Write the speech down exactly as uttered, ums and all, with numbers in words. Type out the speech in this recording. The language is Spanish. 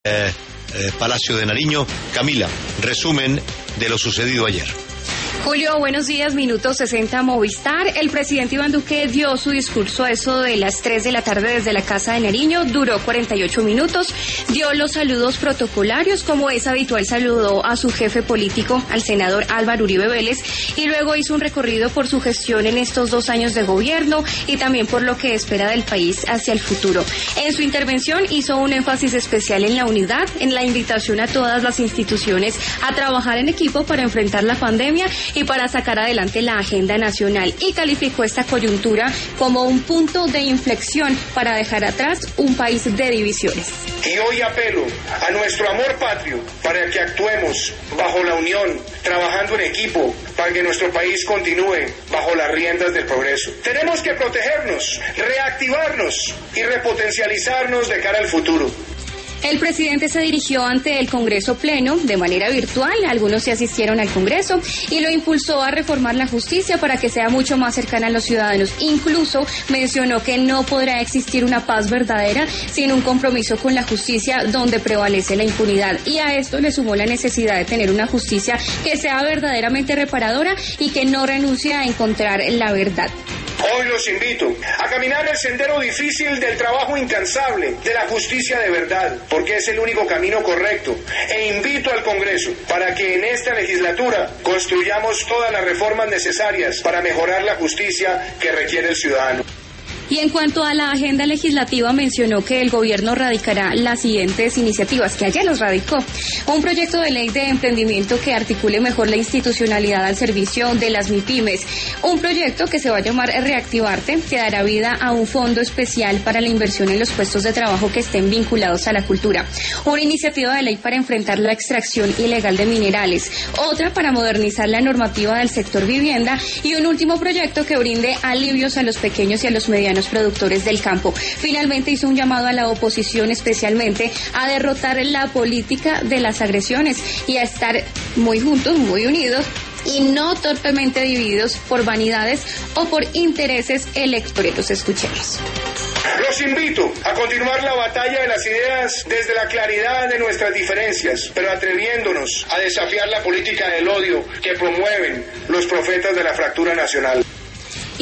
Eh, eh, Palacio de Nariño. Camila, resumen de lo sucedido ayer. Julio, buenos días, minuto sesenta Movistar. El presidente Iván Duque dio su discurso a eso de las tres de la tarde desde la Casa de Nariño, duró cuarenta y ocho minutos, dio los saludos protocolarios, como es habitual saludó a su jefe político, al senador Álvaro Uribe Vélez, y luego hizo un recorrido por su gestión en estos dos años de gobierno y también por lo que espera del país hacia el futuro. En su intervención hizo un énfasis especial en la unidad, en la invitación a todas las instituciones a trabajar en equipo para enfrentar la pandemia y para sacar adelante la agenda nacional, y calificó esta coyuntura como un punto de inflexión para dejar atrás un país de divisiones. Y hoy apelo a nuestro amor patrio para que actuemos bajo la unión, trabajando en equipo, para que nuestro país continúe bajo las riendas del progreso. Tenemos que protegernos, reactivarnos y repotencializarnos de cara al futuro. El presidente se dirigió ante el Congreso Pleno de manera virtual, algunos se asistieron al Congreso, y lo impulsó a reformar la justicia para que sea mucho más cercana a los ciudadanos. Incluso mencionó que no podrá existir una paz verdadera sin un compromiso con la justicia donde prevalece la impunidad. Y a esto le sumó la necesidad de tener una justicia que sea verdaderamente reparadora y que no renuncie a encontrar la verdad. Hoy los invito a caminar el sendero difícil del trabajo incansable, de la justicia de verdad, porque es el único camino correcto, e invito al Congreso para que en esta legislatura construyamos todas las reformas necesarias para mejorar la justicia que requiere el ciudadano. Y en cuanto a la agenda legislativa, mencionó que el gobierno radicará las siguientes iniciativas, que ayer los radicó. Un proyecto de ley de emprendimiento que articule mejor la institucionalidad al servicio de las MIPYMES. Un proyecto que se va a llamar Reactivarte, que dará vida a un fondo especial para la inversión en los puestos de trabajo que estén vinculados a la cultura. Una iniciativa de ley para enfrentar la extracción ilegal de minerales. Otra para modernizar la normativa del sector vivienda. Y un último proyecto que brinde alivios a los pequeños y a los medianos productores del campo. Finalmente hizo un llamado a la oposición, especialmente a derrotar la política de las agresiones y a estar muy juntos, muy unidos y no torpemente divididos por vanidades o por intereses electoreros. Escuchemos. Los invito a continuar la batalla de las ideas desde la claridad de nuestras diferencias, pero atreviéndonos a desafiar la política del odio que promueven los profetas de la fractura nacional.